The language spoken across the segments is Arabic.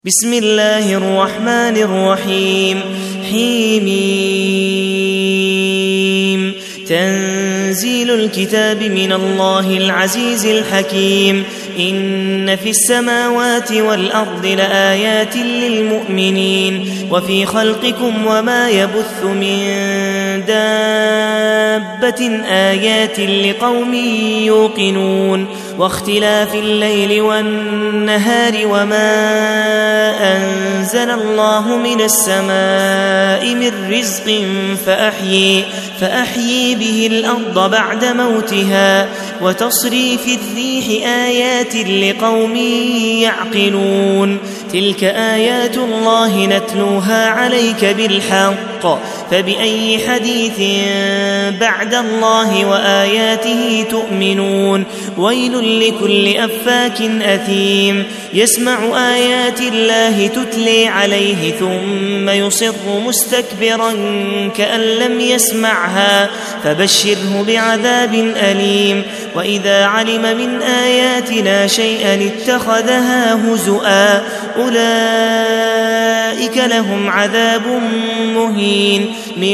بسم الله الرحمن الرحيم حميم تنزيل الكتاب من الله العزيز الحكيم إن في السماوات والأرض لآيات للمؤمنين وفي خلقكم وما يبث من دابة آيات لقوم يوقنون واختلاف الليل والنهار وما أنزل الله من السماء من رزق فأحيي به الأرض بعد موتها وتصريف الريح آيات لقوم يعقلون تلك آيات الله نتلوها عليك بالحق فبأي حديث بعد الله وآياته تؤمنون ويل لكل أفاك أثيم يسمع آيات الله تتلي عليه ثم يصر مستكبرا كأن لم يسمعها فبشره بعذاب أليم وإذا علم من آياتنا شيئا اتخذها هزؤا أولئك لهم عذاب مهين من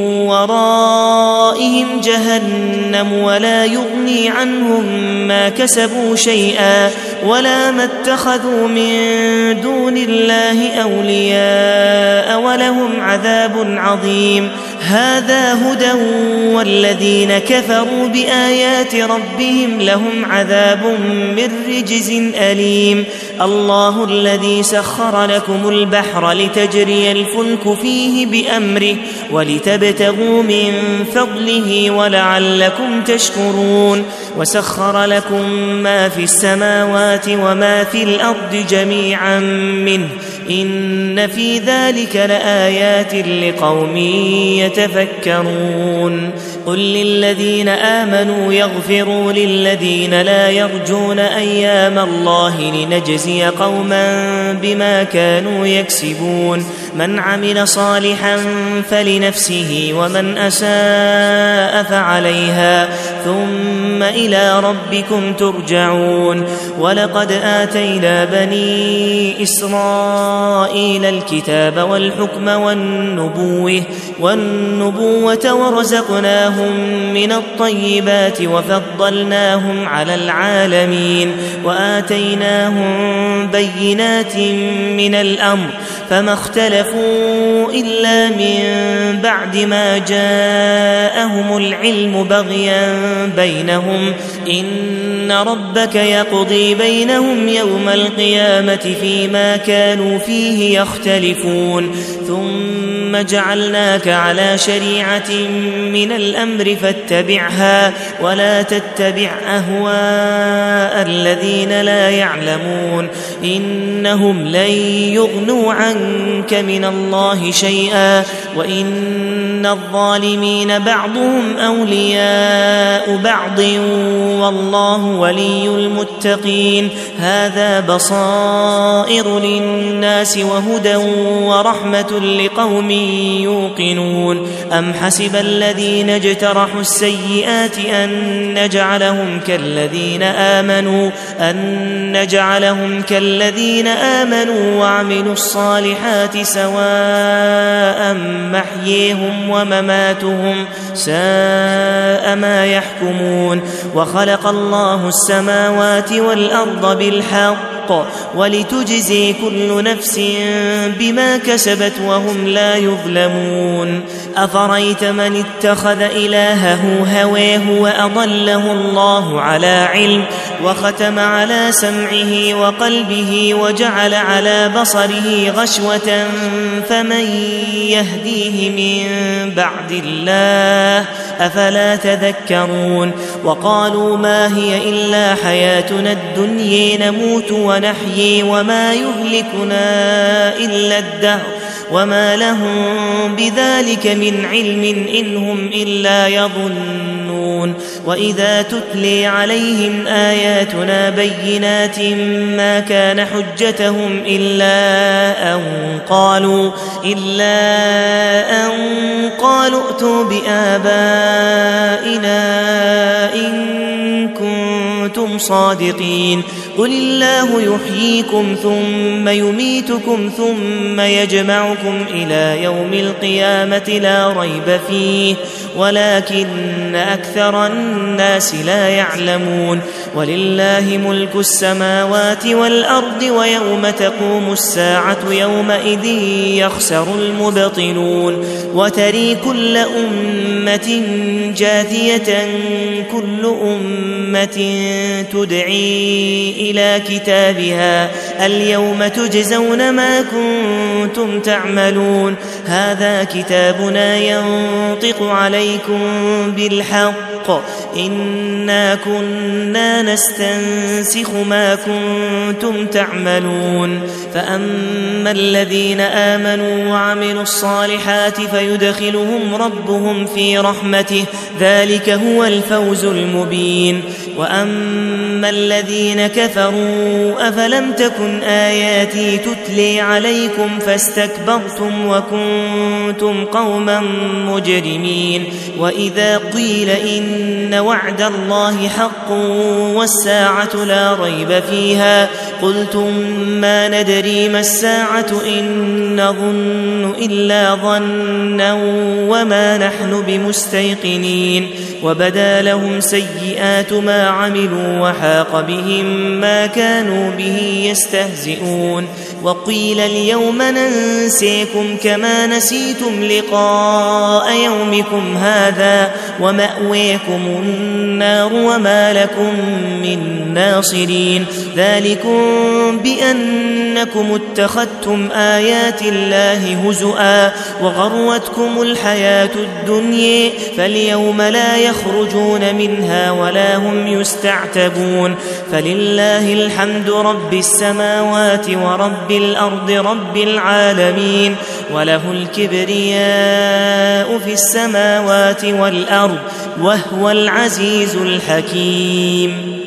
ورائهم جهنم ولا يغني عنهم ما كسبوا شيئا ولا ما اتخذوا من دون الله أولياء ولهم عذاب عظيم هذا هدى والذين كفروا بآيات ربهم لهم عذاب من رجز أليم الله الذي سخر لكم البحر لتجري الفلك فيه بأمره ولتبتغوا من فضله ولعلكم تشكرون وسخر لكم ما في السماوات وما في الأرض جميعا منه إن في ذلك لآيات لقوم يتفكرون قل للذين آمنوا يغفروا للذين لا يرجون أيام الله لنجزي قوما بما كانوا يكسبون من عمل صالحا فلنفسه ومن أساء فعليها ثم إلى ربكم ترجعون ولقد آتينا بني إسرائيل الكتاب والحكم والنبوة ورزقناهم من الطيبات وفضلناهم على العالمين وآتيناهم بينات من الأمر فما اختلفوا إلا من بعد ما جاءهم العلم بغيا بينهم إن ربك يقضي بينهم يوم القيامة فيما كانوا فيه يختلفون ثم جعلناك على شريعة من الأمر فاتبعها ولا تتبع أهواء الذين لا يعلمون إنهم لن يغنوا عنك من الله شيئا وإن الظالمين بعضهم أولياء بعض والله ولي المتقين هذا بصائر للناس وهدى ورحمة لقوم يوقنون أم حسب الذين اجترحوا السيئات أن نجعلهم كالذين آمنوا وعملوا الصالحات سواء محييهم ومماتهم ساء ما يحكمون وخلق الله السماوات والأرض بالحق ولتجزي كل نفس بما كسبت وهم لا يظلمون أفرأيت من اتخذ إلهه هواه وأضله الله على علم وختم على سمعه وقلبه وجعل على بصره غشوة فمن يهديه من بعد الله أفلا تذكرون وقالوا ما هي إلا حياتنا الدنيا نموت ونحيي وما يهلكنا إلا الدهر وما لهم بذلك من علم إن هم إلا يظنون وإذا تتلي عليهم آياتنا بينات ما كان حجتهم إلا أن قالوا ائتوا بآبائنا إن كنتم صادقين قل الله يحييكم ثم يميتكم ثم يجمعكم إلى يوم القيامة لا ريب فيه ولكن أكثر الناس لا يعلمون ولله ملك السماوات والأرض ويوم تقوم الساعة يومئذ يخسر المبطلون وتري كل أمة جاثية كل أمة تدعي إلى كتابها اليوم تجزون ما كنتم تعملون هذا كتابنا ينطق عليكم بالحق إنا كنا نستنسخ ما كنتم تعملون فأما الذين آمنوا وعملوا الصالحات فيدخلهم ربهم في رحمته ذلك هو الفوز المبين وأما الذين كفروا أفلم تكن آياتي تتلي عليكم فاستكبرتم وكنتم قوما مجرمين وإذا قيل إن وعد الله حق والساعة لا ريب فيها قلتم ما ندري ما الساعة إن نظن إلا ظنا وما نحن بمستيقنين وبدا لهم سيئات ما عملوا وحاق بهم ما كانوا به يستهزئون وقيل اليوم ننسيكم كما نسيتم لقاء يومكم هذا ومأويكم النار وما لكم من ناصرين ذلكم بأنكم اتخذتم آيات الله هزؤا وغرتكم الحياة الدنيا فاليوم لا يخرجون منها ولا هم يستعتبون فلله الحمد رب السماوات ورب الأرض رب العالمين وله الكبرياء في السماوات والأرض وهو العزيز الحكيم